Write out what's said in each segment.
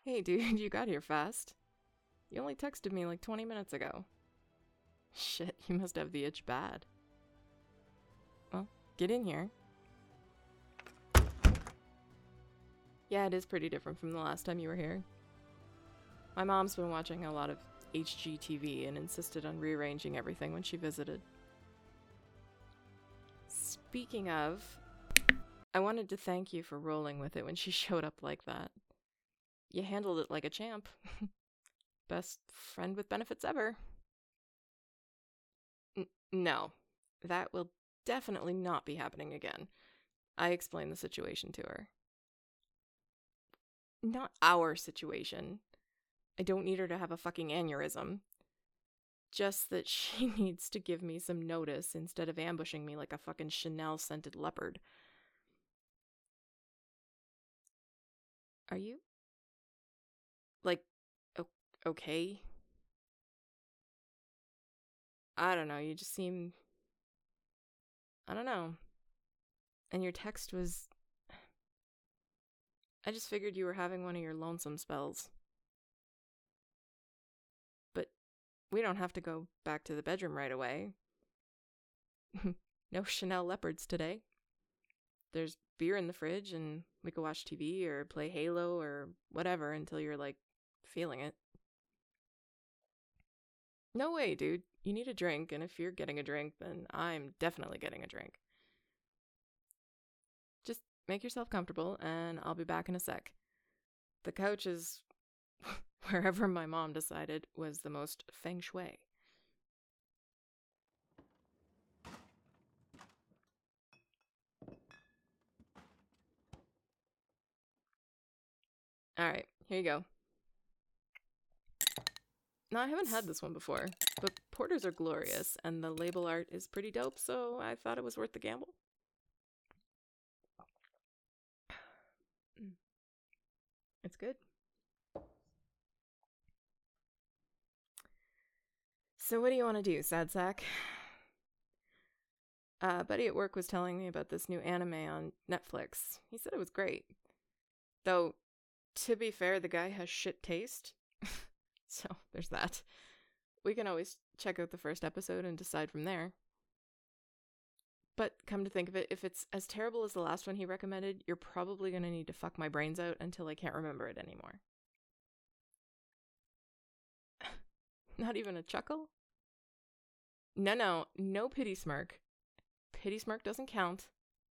Hey dude, you got here fast. You only texted me like 20 minutes ago. Shit, you must have the itch bad. Well, get in here. Yeah, it is pretty different from the last time you were here. My mom's been watching a lot of HGTV and insisted on rearranging everything when she visited. Speaking of, I wanted to thank you for rolling with it when she showed up like that. You handled it like a champ. Best friend with benefits ever. No, that will definitely not be happening again. I explained the situation to her. Not our situation. I don't need her to have a fucking aneurysm. Just that she needs to give me some notice instead of ambushing me like a fucking Chanel-scented leopard. Are you? Like, okay? I don't know, you just seem... I don't know. And your text was... I just figured you were having one of your lonesome spells. But we don't have to go back to the bedroom right away. No Chanel leopards today. There's beer in the fridge and we could watch TV or play Halo or whatever until you're, like, feeling it. No way, dude. You need a drink, and if you're getting a drink, then I'm definitely getting a drink. Just make yourself comfortable, and I'll be back in a sec. The couch is wherever my mom decided was the most feng shui. Alright, here you go. Now, I haven't had this one before, but porters are glorious, and the label art is pretty dope, so I thought it was worth the gamble. It's good. So what do you want to do, sad sack? Buddy at work was telling me about this new anime on Netflix. He said it was great. Though, to be fair, the guy has shit taste. So, there's that. We can always check out the first episode and decide from there. But come to think of it, if it's as terrible as the last one he recommended, you're probably going to need to fuck my brains out until I can't remember it anymore. Not even a chuckle? No pity smirk. Pity smirk doesn't count.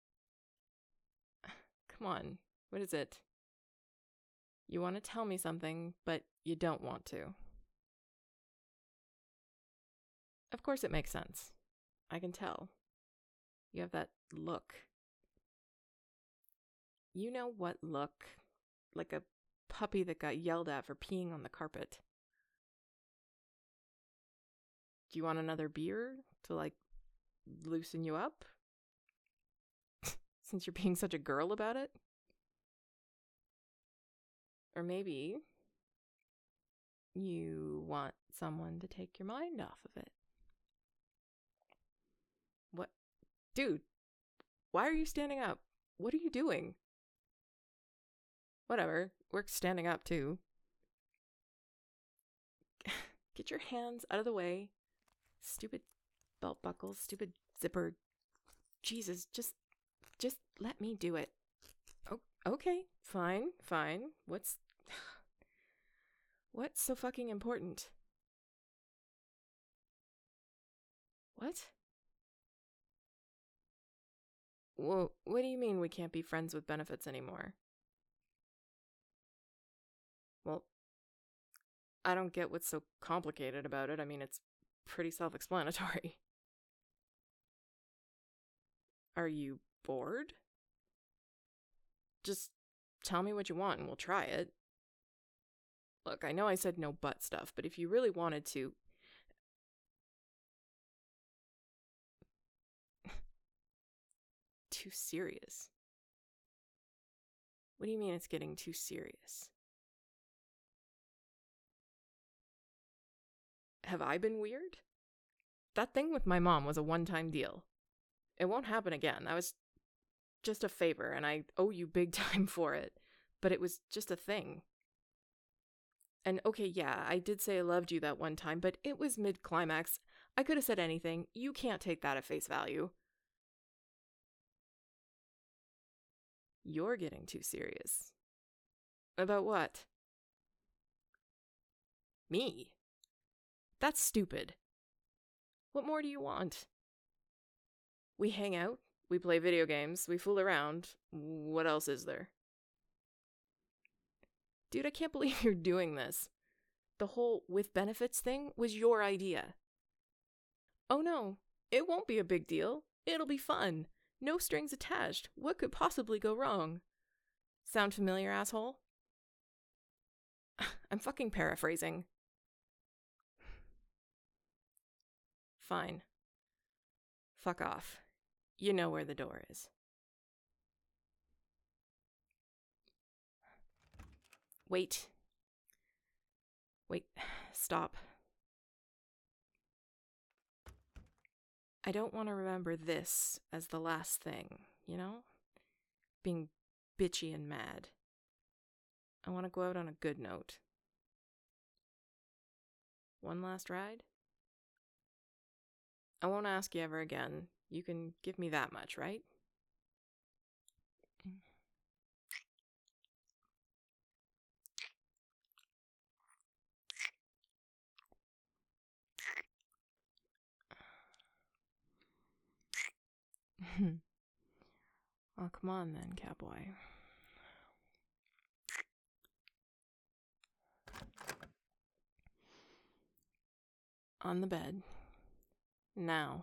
Come on, what is it? You want to tell me something, but you don't want to. Of course it makes sense. I can tell. You have that look. You know what look? Like a puppy that got yelled at for peeing on the carpet. Do you want another beer to, like, loosen you up? Since you're being such a girl about it? Or maybe you want someone to take your mind off of it. What? Dude, why are you standing up? What are you doing? Whatever, we're standing up too. Get your hands out of the way. Stupid belt buckle, stupid zipper. Jesus, just let me do it. Oh, okay, fine. What's so fucking important? What? Whoa, what do you mean we can't be friends with benefits anymore? Well, I don't get what's so complicated about it. I mean, it's pretty self-explanatory. Are you bored? Just tell me what you want and we'll try it. Look, I know I said no butt stuff, but if you really wanted to... Too serious? What do you mean it's getting too serious? Have I been weird? That thing with my mom was a one-time deal. It won't happen again. That was just a favor, and I owe you big time for it. But it was just a thing. And okay, yeah, I did say I loved you that one time, but it was mid-climax. I could have said anything. You can't take that at face value. You're getting too serious. About what? Me? That's stupid. What more do you want? We hang out, we play video games, we fool around. What else is there? Dude, I can't believe you're doing this. The whole with benefits thing was your idea. Oh no, it won't be a big deal. It'll be fun. No strings attached. What could possibly go wrong? Sound familiar, asshole? I'm fucking paraphrasing. Fine. Fuck off. You know where the door is. Wait. Stop. I don't want to remember this as the last thing, you know? Being bitchy and mad. I want to go out on a good note. One last ride? I won't ask you ever again. You can give me that much, right? Oh, come on then, cowboy. On the bed. Now.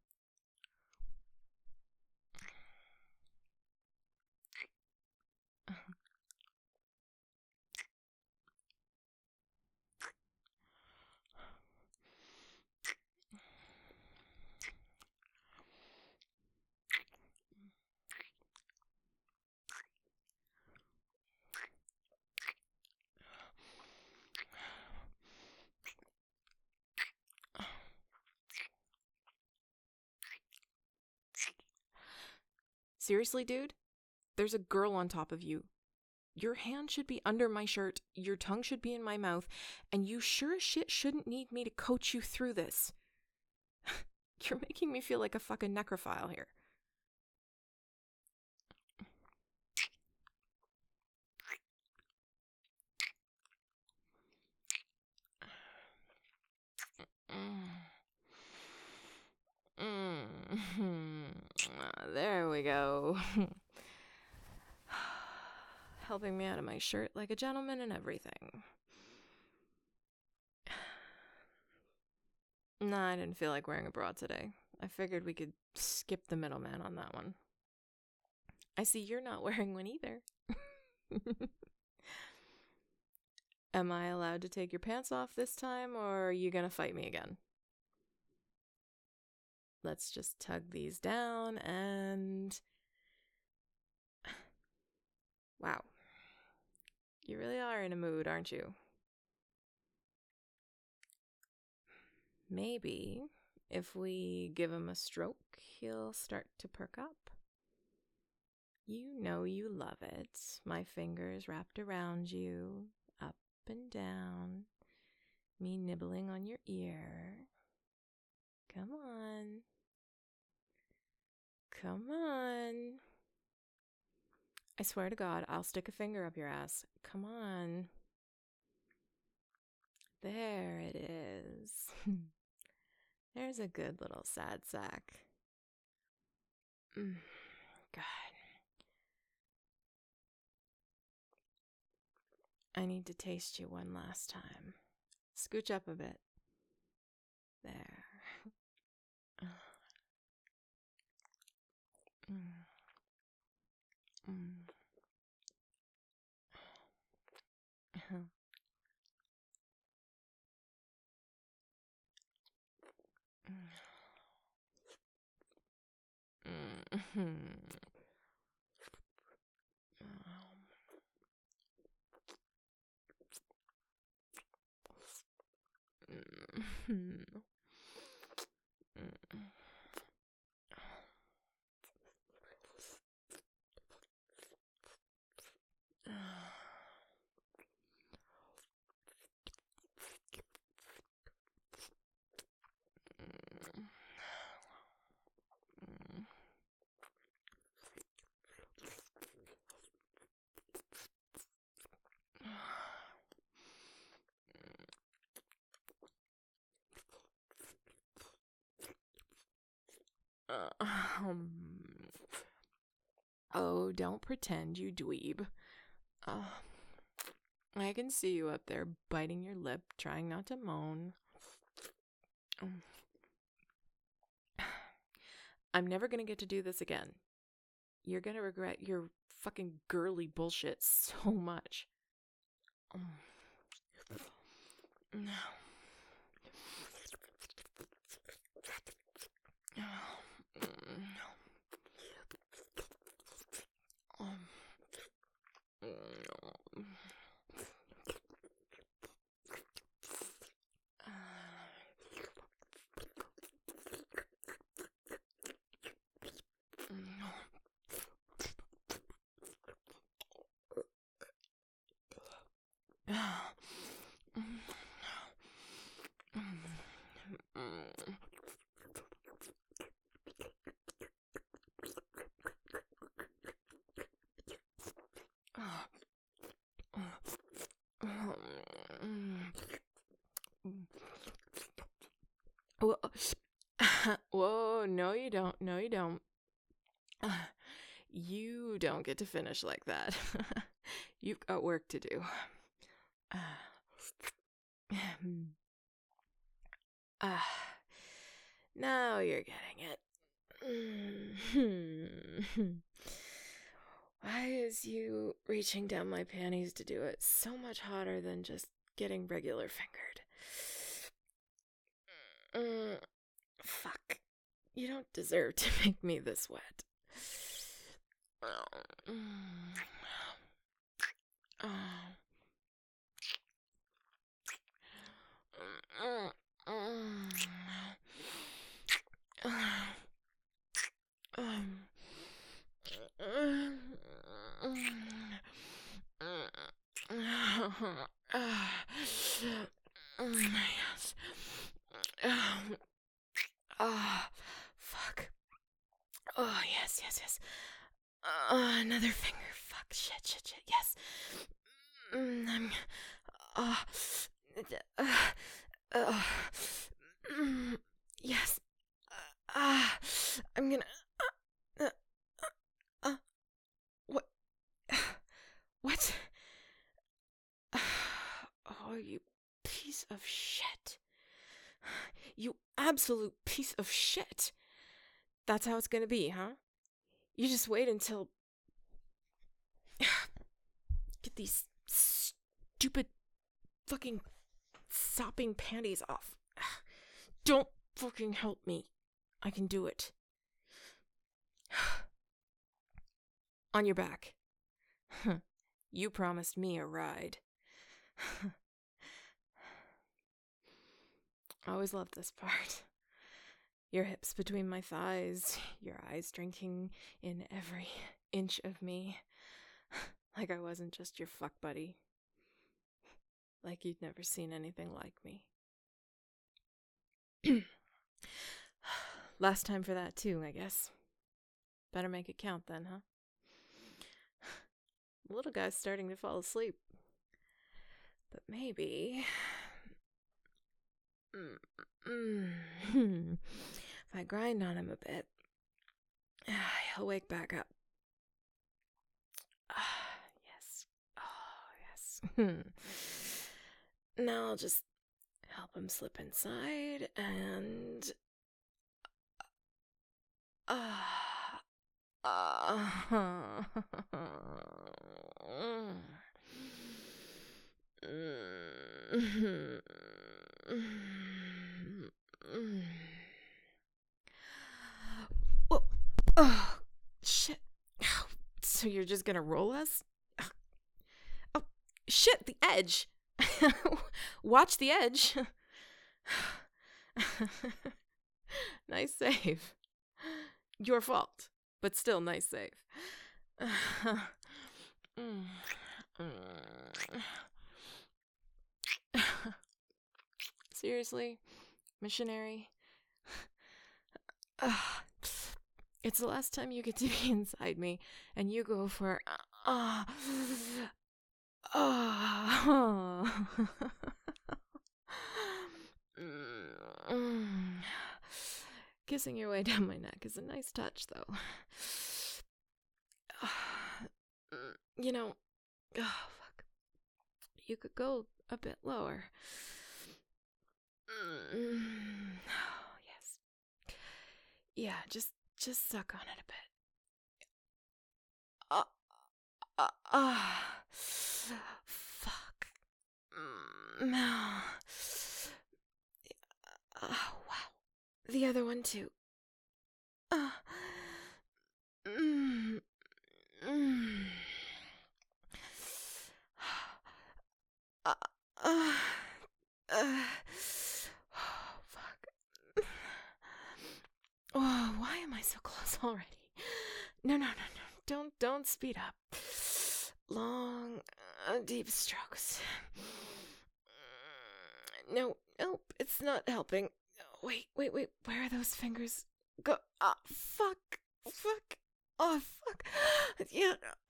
Seriously, dude? There's a girl on top of you. Your hand should be under my shirt, your tongue should be in my mouth, and you sure as shit shouldn't need me to coach you through this. You're making me feel like a fucking necrophile here. There we go. Helping me out of my shirt like a gentleman and everything. Nah, I didn't feel like wearing a bra today. I figured we could skip the middleman on that one. I see you're not wearing one either. Am I allowed to take your pants off this time, or are you gonna fight me again? Let's just tug these down and... Wow. You really are in a mood, aren't you? Maybe if we give him a stroke, he'll start to perk up. You know you love it. My fingers wrapped around you, up and down, me nibbling on your ear. Come on. Come on. I swear to God, I'll stick a finger up your ass. Come on. There it is. There's a good little sad sack. God. I need to taste you one last time. Scooch up a bit. There. Oh, don't pretend, you dweeb. I can see you up there biting your lip, trying not to moan. I'm never gonna get to do this again. You're gonna regret your fucking girly bullshit so much. Whoa, no you don't, no you don't. You don't get to finish like that. You've got work to do. Now you're getting it. Why is you reaching down my panties to do it so much hotter than just getting regular fingered? Fuck. You don't deserve to make me this wet. Yes. Fuck. Oh, yes. Another finger. Fuck. Shit. Yes. Yes. I'm gonna. What? What? Oh, you piece of shit. You absolute piece of shit. That's how it's gonna be, huh? You just wait until... Get these stupid fucking sopping panties off. Don't fucking help me. I can do it. On your back. You promised me a ride. I always loved this part. Your hips between my thighs, your eyes drinking in every inch of me. Like I wasn't just your fuck buddy. Like you'd never seen anything like me. Last time for that too, I guess. Better make it count then, huh? The little guy's starting to fall asleep. But maybe... if I grind on him a bit, he'll wake back up. Yes. Oh, yes. Now I'll just help him slip inside and... Oh, shit. So you're just gonna roll us? Oh, shit, the edge. Watch the edge. Nice save. Your fault, but still nice save. Seriously, missionary? It's the last time you get to be inside me, and you go for kissing your way down my neck is a nice touch, though. You know, oh, fuck. You could go a bit lower. Oh, yes. Yeah, just suck on it a bit. Fuck. No. Oh, wow. The other one, too. Oh, fuck. Oh, why am I so close already? No. Don't speed up. Long, deep strokes. Nope, it's not helping. Wait. Where are those fingers? Go. Fuck. Oh, fuck. Yeah.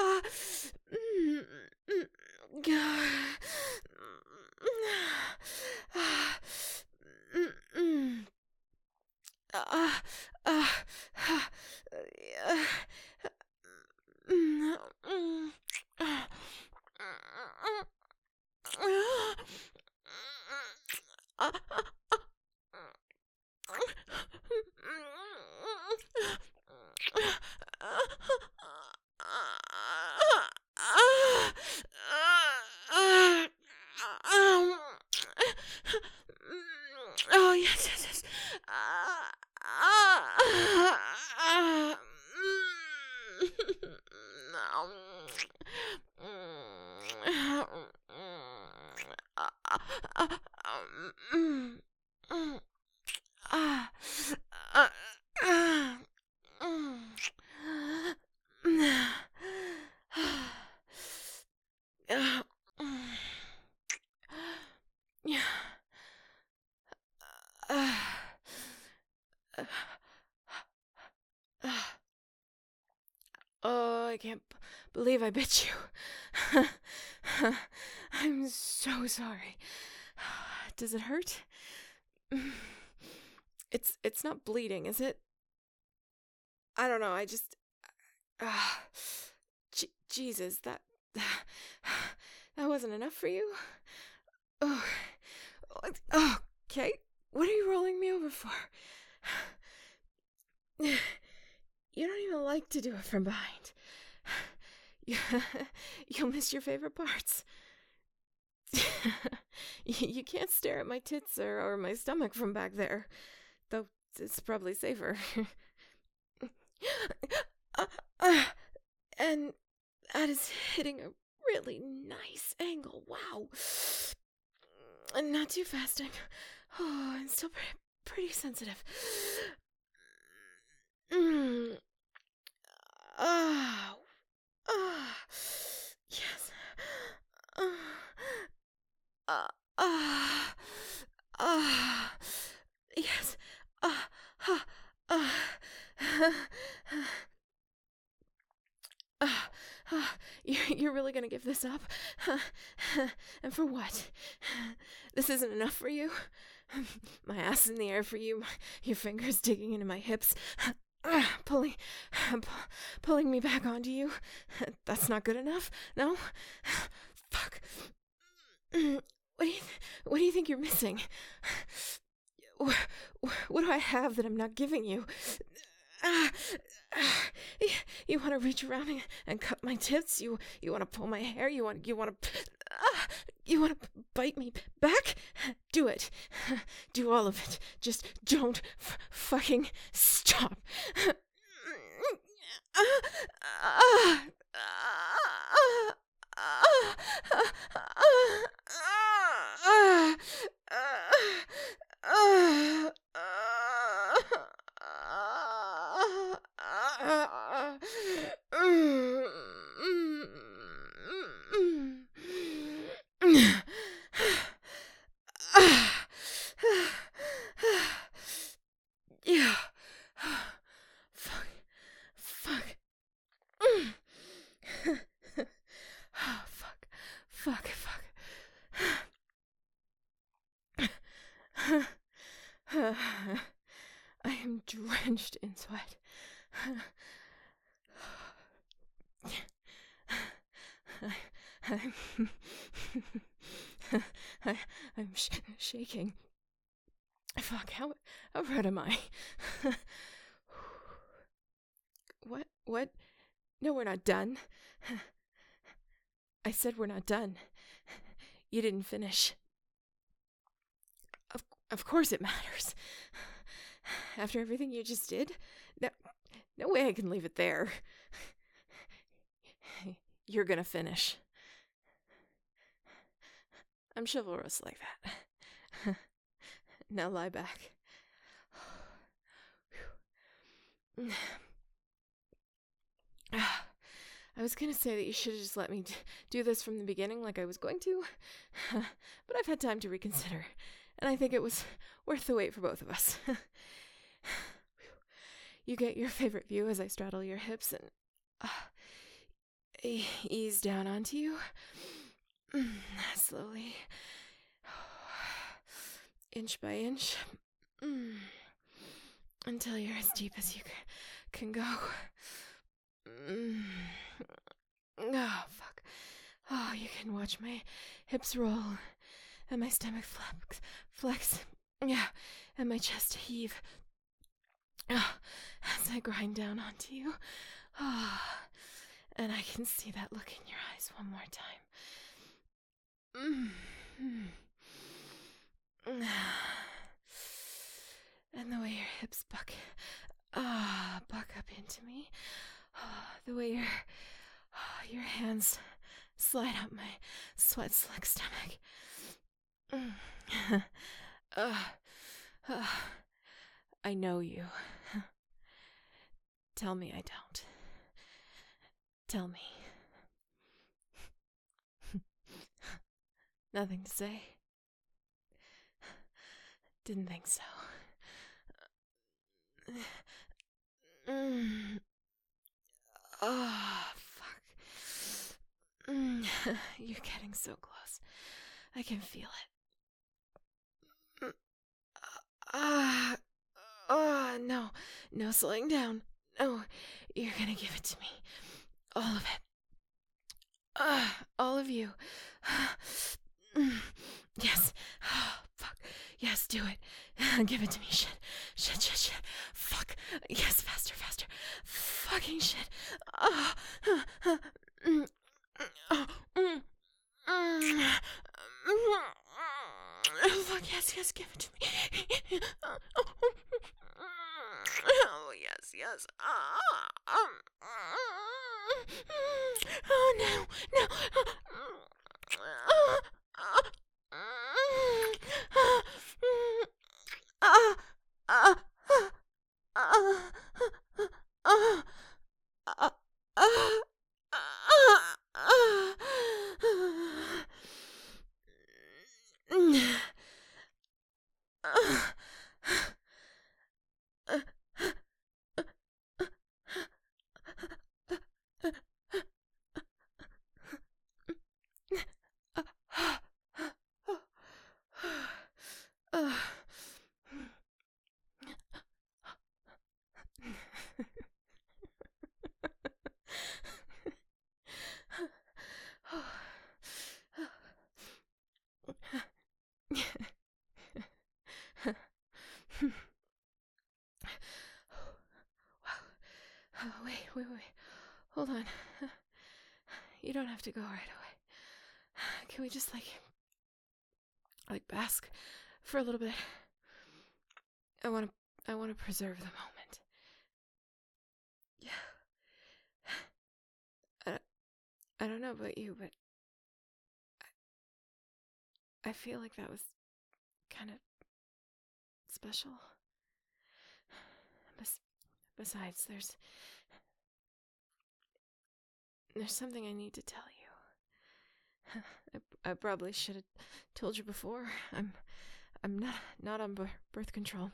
Oh, yes. Oh, I can't believe I bit you. I'm so sorry. Does it hurt? It's not bleeding, is it? I don't know, I just... Jesus, that wasn't enough for you? Oh, okay. What are you rolling me over for? You don't even like to do it from behind. You'll miss your favorite parts. You can't stare at my tits or my stomach from back there, though it's probably safer. And that is hitting a really nice angle. Wow. And not too fast. I'm still pretty sensitive. Yes. Yes. You're really gonna give this up? And for what? This isn't enough for you? My ass in the air for you, your fingers digging into my hips, pulling me back onto you. That's not good enough? No? Fuck. What do you think you're missing? What do I have that I'm not giving you? You want to reach around and cut my tits? You want to pull my hair? You want to bite me back? Do it. Do all of it. Just don't fucking stop. Yeah. Fuck. Fuck. I am drenched drenched in sweat. I'm shaking. Fuck, how red am I? What? No, we're not done. I said we're not done. You didn't finish. Of course it matters. After everything you just did? No way I can leave it there. You're gonna finish. I'm chivalrous like that. Now lie back. I was gonna say that you should have just let me do this from the beginning like I was going to, but I've had time to reconsider, and I think it was worth the wait for both of us. You get your favorite view as I straddle your hips and ease down onto you. Slowly. Inch by inch. Until you're as deep as you can go. Oh, fuck. Oh, you can watch my hips roll and my stomach flex. Yeah, and my chest heave. Oh, as I grind down onto you. Oh, and I can see that look in your eyes one more time. And the way your hips buck up into me. The way your hands slide up my sweat-slick stomach. I know you. Tell me I don't. Tell me. Nothing to say? Didn't think so. Oh, fuck. You're getting so close. I can feel it. No, slowing down. No, you're gonna give it to me. All of it. All of you. Yes. Fuck. Yes, do it. Give it to me. Shit. Fuck. Yes, faster. Fucking shit. Fuck, yes, give it to me. Oh, yes. Oh, no. Wait. Hold on. You don't have to go right away. Can we just, like bask for a little bit? I want to preserve the moment. Yeah. I don't know about you, but I feel like that was kind of special. Besides, there's something I need to tell you. I probably should have told you before. I'm not on birth control.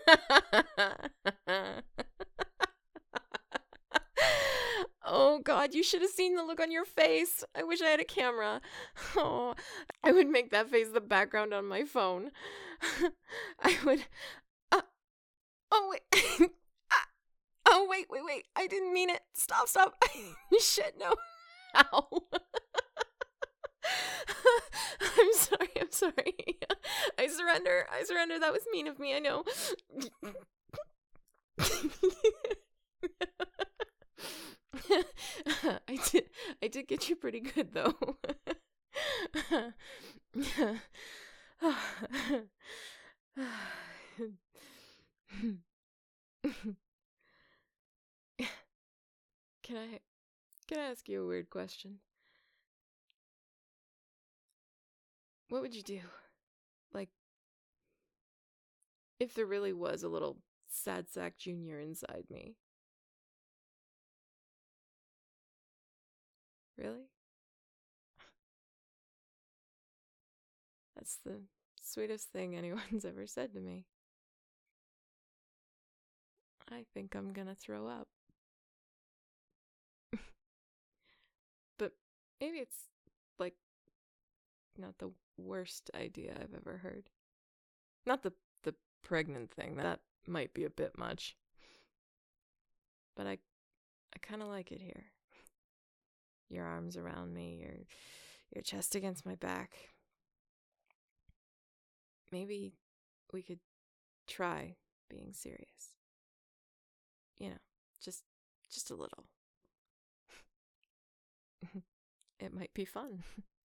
Oh God, You should have seen the look on your face. I wish I had a camera. Oh, I would make that face the background on my phone. I would. Oh, wait. Oh, wait. I didn't mean it. Stop. Shit, no. Ow. I'm sorry. I surrender. That was mean of me, I know. I did get you pretty good, though. Can I ask you a weird question? What would you do? Like, if there really was a little sad sack junior inside me? Really? That's the sweetest thing anyone's ever said to me. I think I'm gonna throw up. But maybe it's, like, not the worst idea I've ever heard. Not the pregnant thing. That might be a bit much. But I kind of like it here. Your arms around me, your chest against my back. Maybe we could try being serious. You know, just a little. It might be fun.